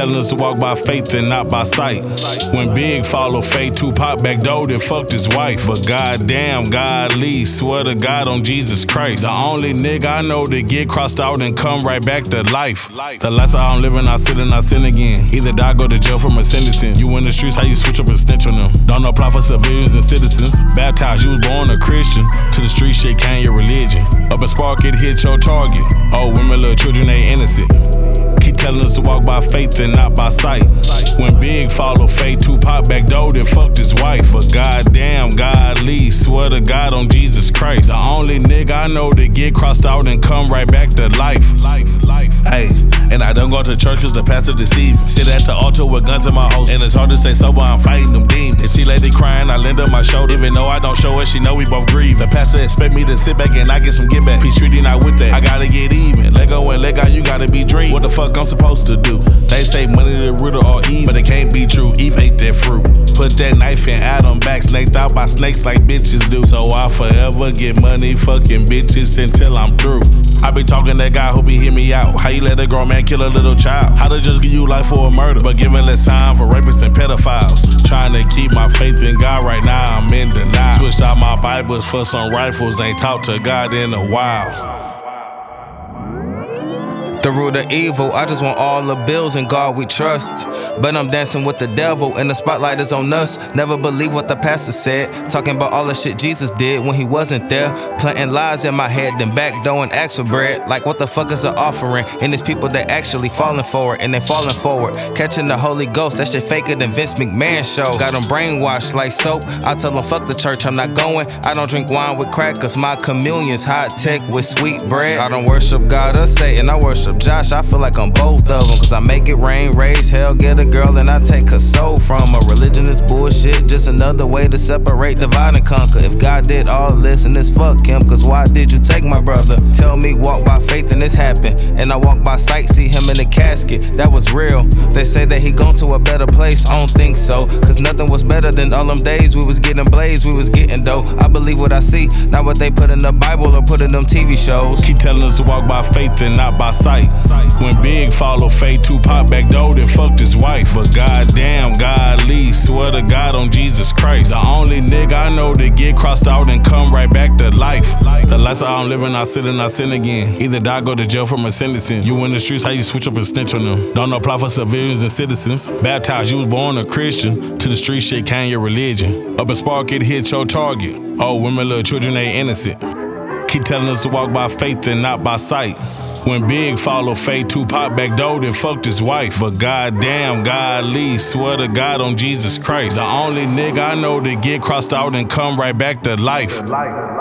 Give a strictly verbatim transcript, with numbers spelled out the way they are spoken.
telling us to walk by faith and not by sight. When Big followed Faye, Tupac back door, then fucked his wife. But goddamn, God Lee, swear to God on Jesus Christ. The only nigga I know that get crossed out and come right back to life. The lifestyle I'm living, I sit and I sin again. Either die, go to jail for my sentencing. You in the streets, how you switch up and snitch on them. Don't apply for civilians and citizens. Baptized, you was born a Christian. To the street shit came your religion. Up and spark, it hit your target. Oh, women, little children, they innocent. Keep telling us to walk by faith and not by sight. When Big followed Faye, Tupac back door, then fucked his wife. But goddamn, God Lee, swear to God on Jesus Christ. The only nigga I know that get crossed out and come right back to life. Life, life. Hey, and I don't go to church cause the pastor deceiving. Sit at the altar with guns in my holster, and it's hard to say sober, I'm fighting them demons. And she lady crying, I lend her my shoulder. Even though I don't show it, she know we both grieve. The pastor expect me to sit back and I get some get back. Peace treaty not with that, I gotta get even. Let go and let God, you gotta be dream. What the fuck I'm supposed to do? They say money the root of all evil, but it can't be true. Eve ate that fruit. Put that knife in Adam back, snaked out by snakes like bitches do. So I forever get money, fucking bitches until I'm through. I be talking to that guy, hope he hear me out. How you let a grown man kill a little child? How to just give you life for a murder, but giving less time for rapists and pedophiles? Trying to keep my faith in God right now, I'm in denial. Switched out my Bibles for some rifles, ain't talked to God in a while. The root of evil, I just want all the bills and God we trust. But I'm dancing with the devil and the spotlight is on us. Never believe what the pastor said, talking about all the shit Jesus did when he wasn't there. Planting lies in my head, then back door and ask for bread. Like what the fuck is an offering? And it's people that actually falling for it, and they falling forward. Catching the Holy Ghost, that shit faker than Vince McMahon show. Got them brainwashed like soap, I tell them fuck the church, I'm not going. I don't drink wine with crack, cause my communion's hot tech with sweet bread. I don't worship God or Satan, I worship Josh, I feel like I'm both of them. Cause I make it rain, raise hell, get a girl, and I take her soul from her. Religion is bullshit, just another way to separate, divide and conquer. If God did all this, and this fuck him, cause why did you take my brother? Tell me walk by faith and this happened, and I walk by sight, see him in the casket, that was real. They say that he gone to a better place, I don't think so. Cause nothing was better than all them days we was getting blazed, we was getting dough. I believe what I see, not what they put in the Bible or put in them T V shows. Keep telling us to walk by faith and not by sight. When Big followed Faye, Tupac back door, then fucked his wife. But goddamn, God Lee, swear to God on Jesus Christ. The only nigga I know that get crossed out and come right back to life. The lifestyle I'm living, I sit and I sin again. Either die, go to jail for my sentencing. You in the streets, how you switch up and snitch on them? Don't apply for civilians and citizens. Baptized, you was born a Christian. To the street shit came your religion. Up and spark, it hit your target. Oh, women, little children, they innocent. Keep telling us to walk by faith and not by sight. When Big followed Faye, Tupac back door, then fucked his wife. But goddamn, God Lee, swear to God on Jesus Christ. The only nigga I know that get crossed out and come right back to life.